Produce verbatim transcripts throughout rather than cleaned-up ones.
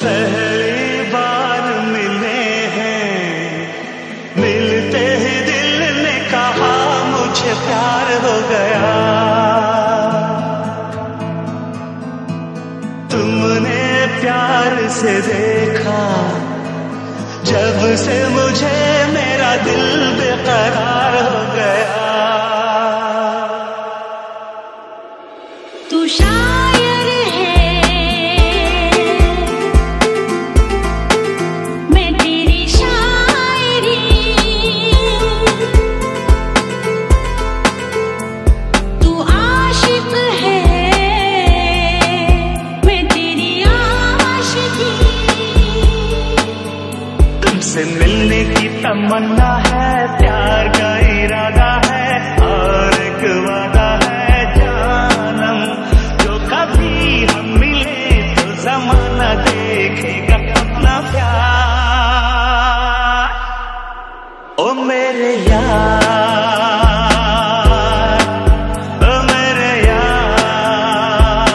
पहली बार मिले हैं, मिलते ही दिल ने कहा मुझे प्यार हो गया। तुमने प्यार से देखा जब से मुझे मेरा दिल बेकरार हो गया। तू शायर है, मैं तेरी शायरी, तू आशिक है, मैं तेरी आशिकी। तुमसे मिलने की तमन्ना है, प्यार का इरादा है और एक वादा है जानम, जो कभी हम मिले तो ज़माना देखेगा अपना प्यार। ओ मेरे यार, ओ मेरे यार,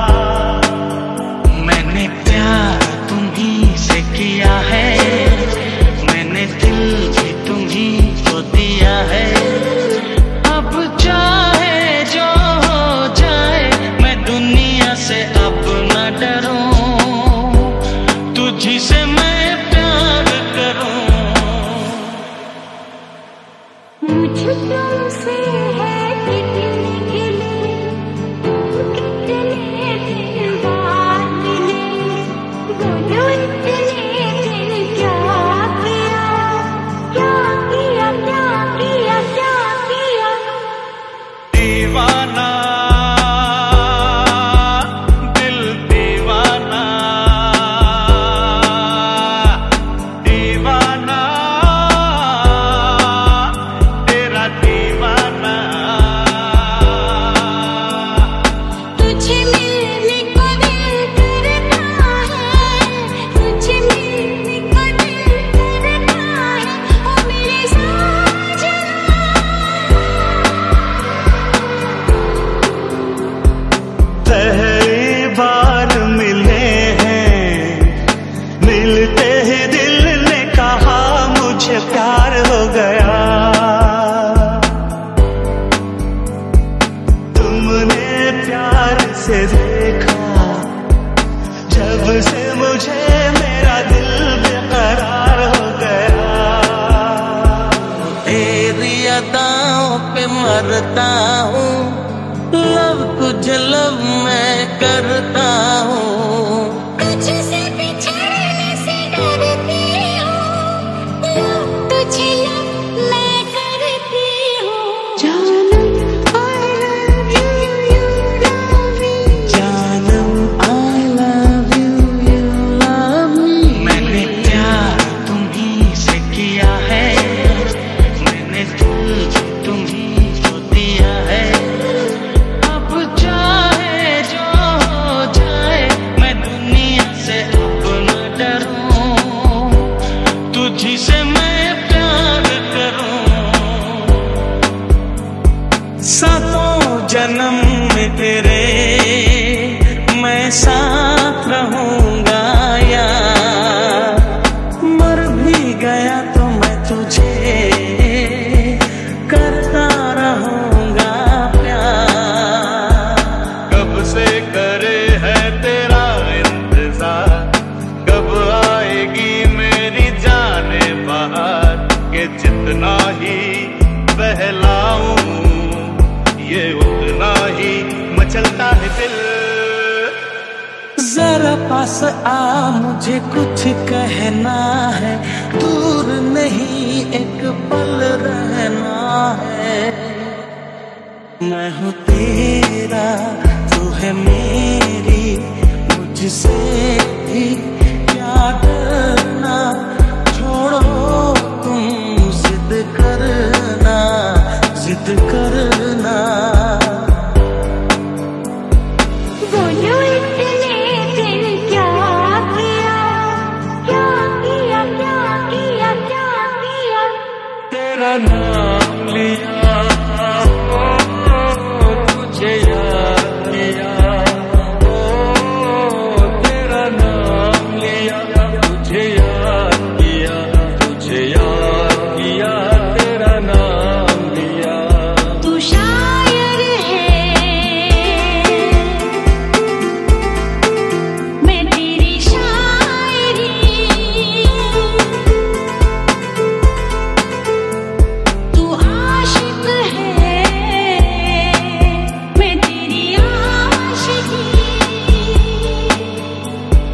मैंने प्यार तुम्हीं से किया है, मैंने दिल भी तुम्हीं को दिया है। अब चाहे जो हो जाए मैं दुनिया से अब न डरूं, तुझी से मैं प्यार करूं। मुझे तुमसे है कितने गिले, कितने दिन बाद मिले, बोलो इतने दिन क्या किया, क्या किया, क्या किया, क्या किया। दीवाना दिल दीवाना, दीवाना तेरा दीवाना। तुझे मिलने को दिल करता है, तुझे मिलने को दिल करता है, ओ मेरे साजना। पहली बार मिले हैं, मिलते ही दिल ने कहा मुझे प्यार हो गया। तुमने प्यार से देखा जब से मुझे मेरा दिल बेकरार हो गया। तेरी अदाओं पे मरता हूँ, लव तुझे लव मैं करता हूँ। तुझसे बिछड़ने से डरती हूँ, लव तुझे लव मैं करती हूँ। जानम I love you, you love me। जानम I love you, you love me। मैंने प्यार तुम्हीं से किया है, मैंने दिल भी तुम्हीं को दिया है। अब चाहे जो हो जाए मैं दुनिया से अब न डरूं, तुझी से मैं प्यार करूं। सातों जन्म में तेरे मैं साथ रहूंगा यार, मर भी गया तो मैं तुझे करता रहूंगा प्यार। कब से करे है तेरा इंतजार, कब आएगी मेरी जाने बाहर, के जितना ही बहलाऊं ये उतना ही मचलता है दिल। जरा पास आ मुझे कुछ कहना है, दूर नहीं एक पल रहना है। मैं हूँ तेरा तू है मेरी, मुझसे भी क्या डरना, छोड़ो तुम जिद करना, जिद करना। बोलो इतने दिन क्या किया, क्या किया, क्या किया, क्या किया। तेरा नाम लिया, ओ, तुझे याद किया, ओ, तेरा नाम लिया।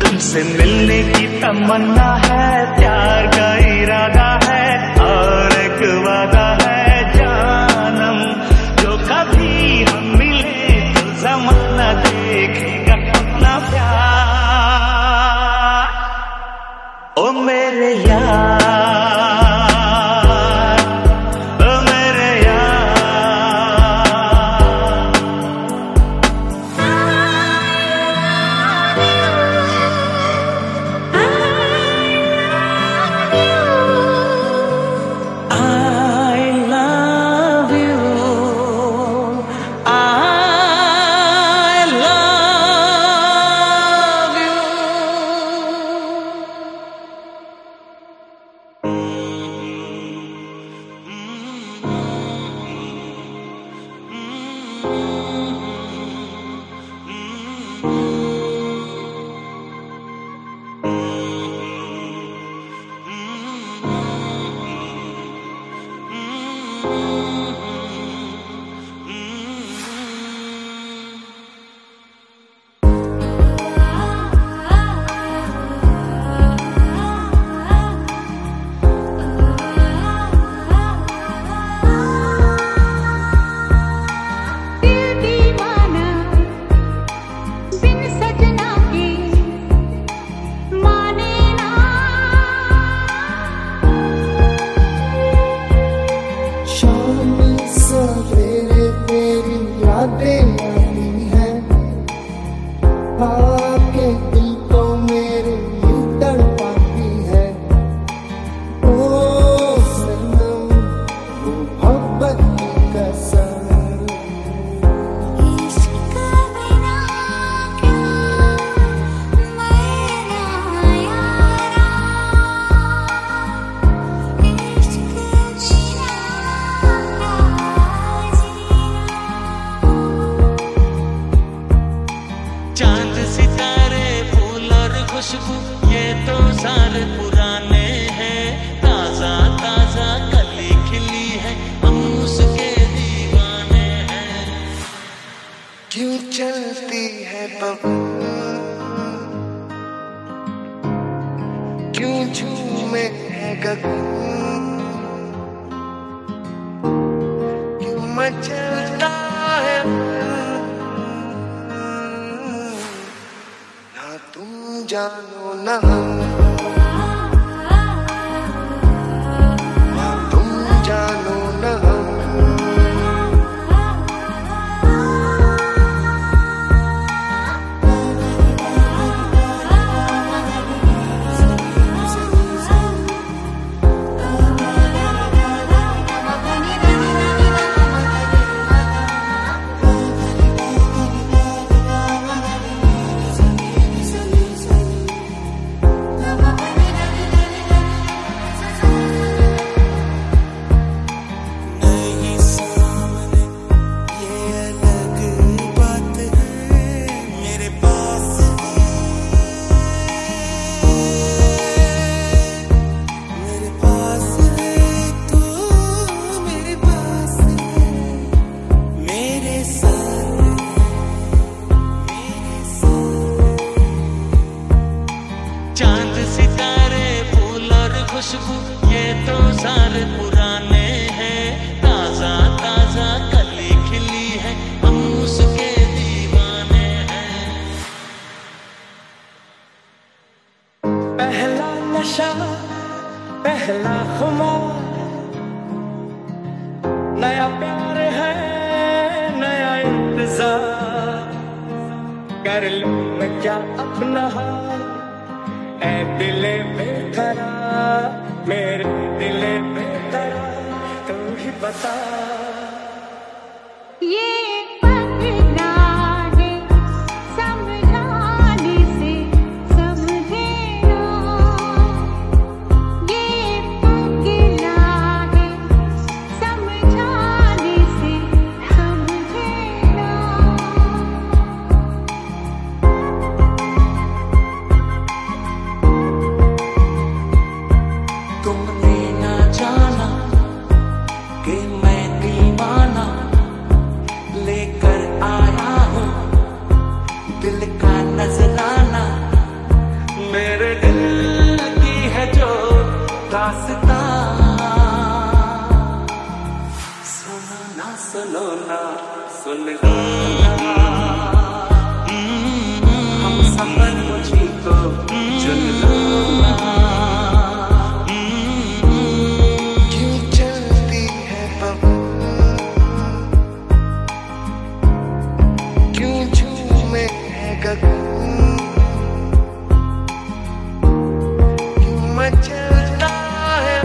तुमसे मिलने की तमन्ना है, प्यार का इरादा है और एक वादा है जानम, जो कभी हम मिले तो ज़माना देखेगा अपना प्यार। ओ मेरे यार, खुशबू ये तो सारे पुराने हैं, ताजा ताजा कली खिली है, हम उसके दीवाने हैं। क्यों चलती है पवन, क्यों झूमे है गगन, क्यों मचलता है ना तुम जानो ना हम, ना तुम जानो ना हम। खुशबू ये तो सारे पुराने हैं, ताजा ताजा कली खिली है, हम उसके दीवाने हैं। पहला नशा पहला खुमार, नया प्यार है नया इंतजार, कर लूं मैं क्या अपना हाल, ऐ दिले बेकरार, मेरे दिले बेकरार, तू ही बता। ये पगला है समझाने से समझे ना, ये पगला है समझाने से समझे ना। तुमने ना जाना कि मैं मेरे दिल की है जो दास्तां, सुनो ना सुनो ना सुन लो ना, हम सफर मुझी को चुन लो ना। क्यों चलती है पवन, क्यों झूमे है गगन, क्यों मचलता है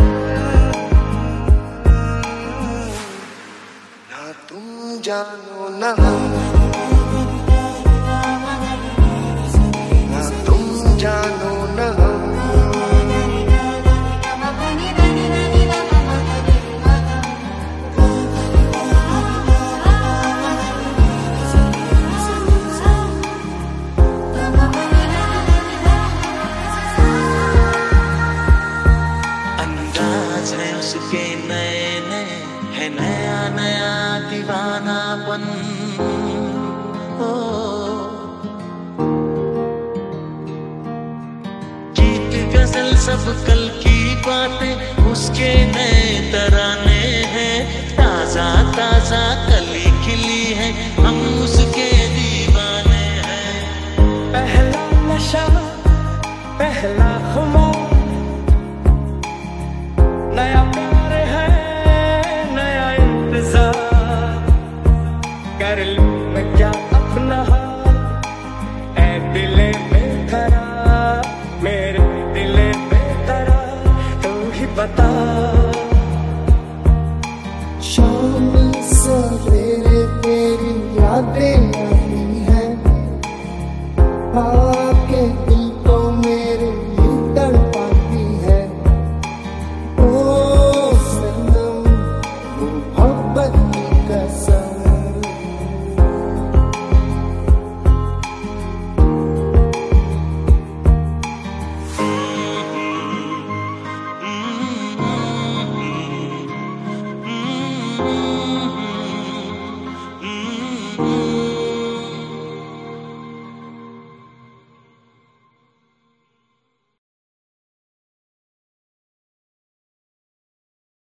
ना तुम जानो ना हम, ना तुम जानो ना हम। अंदाज है उसके नए नए, है नया नया दीवानापन। ओ गीत गजल सब कल की बातें उसके नए तराने हैं, ताजा ताजा कली खिली है हम उसके दीवाने हैं। पहला नशा पहला खुमार,